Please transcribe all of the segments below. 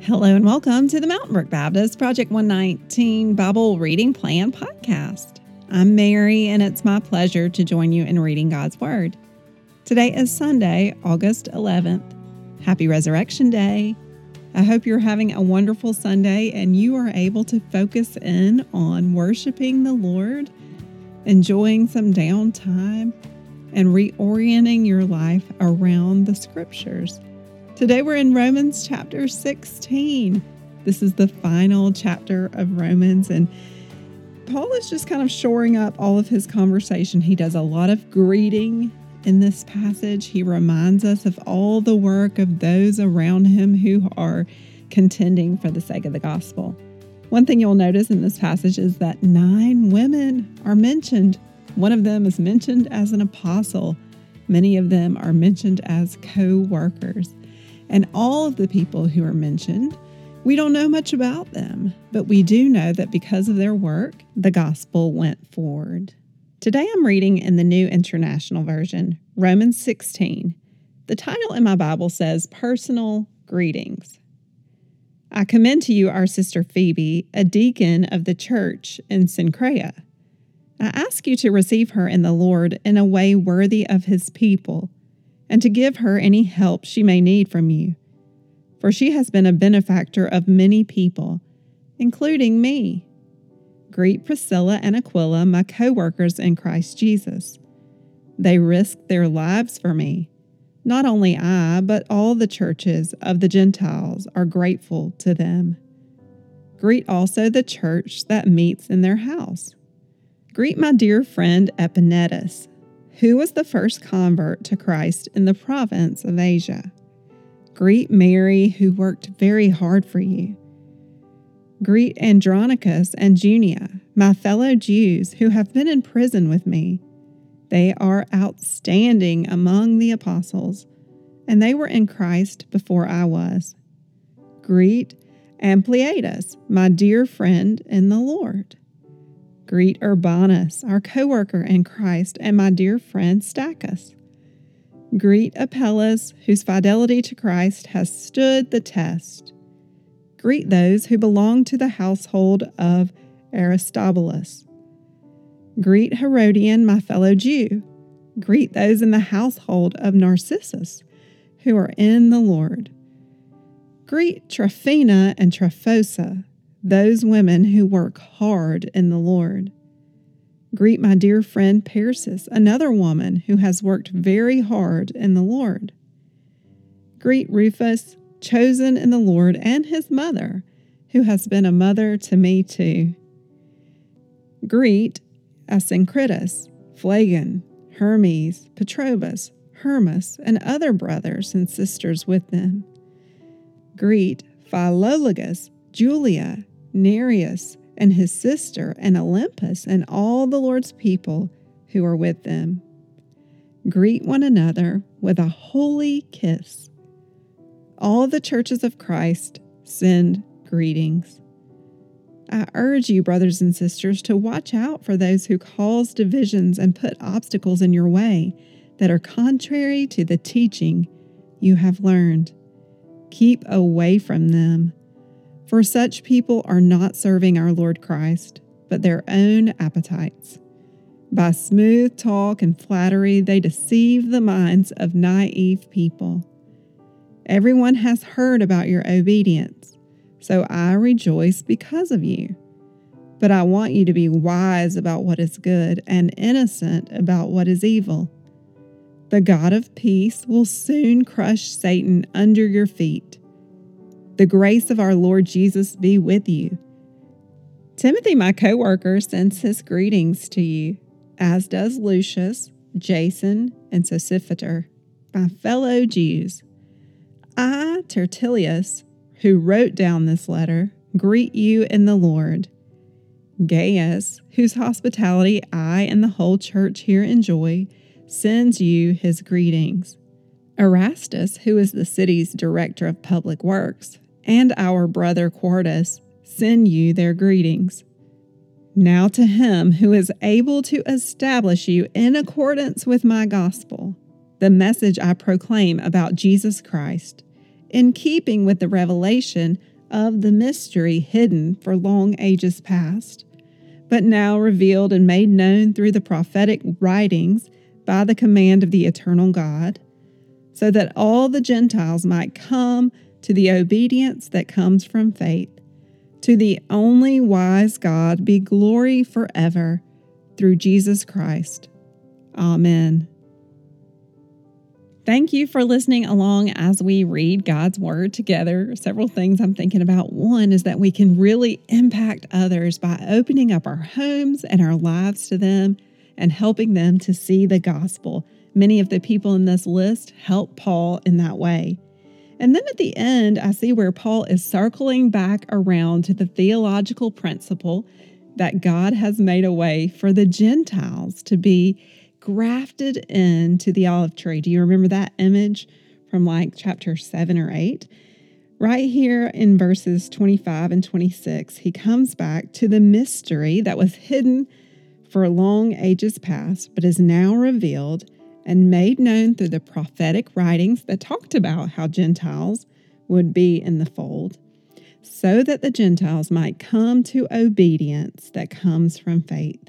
Hello and welcome to the Mountain Brook Baptist Project 119 Bible Reading Plan podcast. I'm Mary, and it's my pleasure to join you in reading God's Word. Today is Sunday, August 11th. Happy Resurrection Day. I hope you're having a wonderful Sunday and you are able to focus in on worshiping the Lord, enjoying some downtime, and reorienting your life around the Scriptures. Today we're in Romans chapter 16. This is the final chapter of Romans, and Paul is just kind of shoring up all of his conversation. He does a lot of greeting in this passage. He reminds us of all the work of those around him who are contending for the sake of the gospel. One thing you'll notice in this passage is that 9 women are mentioned. One of them is mentioned as an apostle. Many of them are mentioned as co-workers. And all of the people who are mentioned, we don't know much about them, but we do know that because of their work, the gospel went forward. Today I'm reading in the New International Version, Romans 16. The title in my Bible says, Personal Greetings. I commend to you our sister Phoebe, a deacon of the church in Cenchrea. I ask you to receive her in the Lord in a way worthy of his people, and to give her any help she may need from you. For she has been a benefactor of many people, including me. Greet Priscilla and Aquila, my co-workers in Christ Jesus. They risked their lives for me. Not only I, but all the churches of the Gentiles are grateful to them. Greet also the church that meets in their house. Greet my dear friend Epaenetus, who was the first convert to Christ in the province of Asia. Greet Mary, who worked very hard for you. Greet Andronicus and Junia, my fellow Jews who have been in prison with me. They are outstanding among the apostles, and they were in Christ before I was. Greet Ampliatus, my dear friend in the Lord. Greet Urbanus, our co-worker in Christ, and my dear friend Stachys. Greet Apelles, whose fidelity to Christ has stood the test. Greet those who belong to the household of Aristobulus. Greet Herodion, my fellow Jew. Greet those in the household of Narcissus, who are in the Lord. Greet Tryphena and Tryphosa, those women who work hard in the Lord. Greet my dear friend Persis, another woman who has worked very hard in the Lord. Greet Rufus, chosen in the Lord, and his mother, who has been a mother to me too. Greet Asyncritus, Phlegon, Hermes, Patrobas, Hermas, and other brothers and sisters with them. Greet Philologus, Julia, Nereus, and his sister, and Olympus, and all the Lord's people who are with them. Greet one another with a holy kiss. All the churches of Christ send greetings. I urge you, brothers and sisters, to watch out for those who cause divisions and put obstacles in your way that are contrary to the teaching you have learned. Keep away from them. For such people are not serving our Lord Christ, but their own appetites. By smooth talk and flattery, they deceive the minds of naive people. Everyone has heard about your obedience, so I rejoice because of you. But I want you to be wise about what is good and innocent about what is evil. The God of peace will soon crush Satan under your feet. The grace of our Lord Jesus be with you. Timothy, my co-worker, sends his greetings to you, as does Lucius, Jason, and Sosipater, my fellow Jews. I, Tertullius, who wrote down this letter, greet you in the Lord. Gaius, whose hospitality I and the whole church here enjoy, sends you his greetings. Erastus, who is the city's director of public works, and our brother Quartus send you their greetings. Now to him who is able to establish you in accordance with my gospel, the message I proclaim about Jesus Christ, in keeping with the revelation of the mystery hidden for long ages past, but now revealed and made known through the prophetic writings by the command of the eternal God, so that all the Gentiles might come to the obedience that comes from faith. To the only wise God be glory forever, through Jesus Christ. Amen. Thank you for listening along as we read God's Word together. Several things I'm thinking about. One is that we can really impact others by opening up our homes and our lives to them and helping them to see the gospel. Many of the people in this list help Paul in that way. And then at the end, I see where Paul is circling back around to the theological principle that God has made a way for the Gentiles to be grafted into the olive tree. Do you remember that image from like chapter 7 or 8? Right here in verses 25 and 26, he comes back to the mystery that was hidden for long ages past, but is now revealed and made known through the prophetic writings that talked about how Gentiles would be in the fold, so that the Gentiles might come to obedience that comes from faith.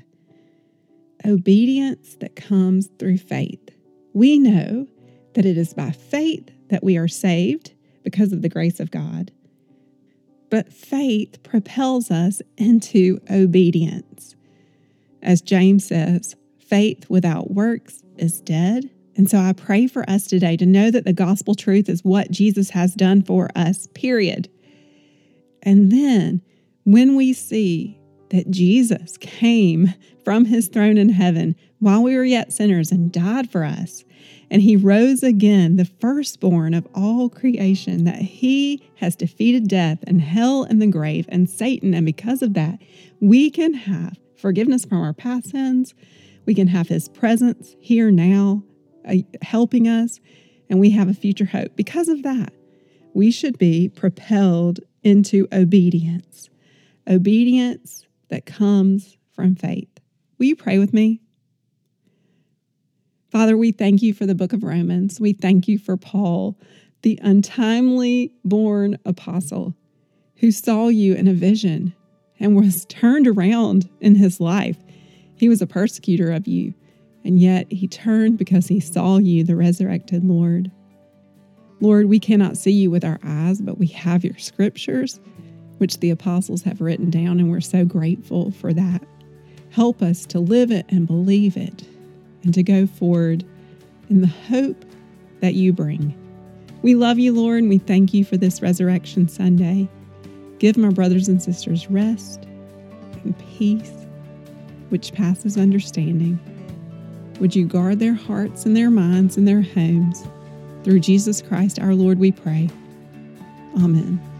Obedience that comes through faith. We know that it is by faith that we are saved because of the grace of God. But faith propels us into obedience. As James says, faith without works is dead. And so I pray for us today to know that the gospel truth is what Jesus has done for us, period. And then when we see that Jesus came from his throne in heaven while we were yet sinners and died for us, and he rose again, the firstborn of all creation, that he has defeated death and hell and the grave and Satan. And because of that, we can have forgiveness from our past sins. We can have his presence here now, helping us, and we have a future hope. Because of that, we should be propelled into obedience. Obedience that comes from faith. Will you pray with me? Father, we thank you for the book of Romans. We thank you for Paul, the untimely born apostle who saw you in a vision and was turned around in his life. He was a persecutor of you, and yet he turned because he saw you, the resurrected Lord. Lord, we cannot see you with our eyes, but we have your scriptures, which the apostles have written down, and we're so grateful for that. Help us to live it and believe it, and to go forward in the hope that you bring. We love you, Lord, and we thank you for this Resurrection Sunday. Give my brothers and sisters rest and peace, which passes understanding. Would you guard their hearts and their minds and their homes? Through Jesus Christ our Lord we pray. Amen.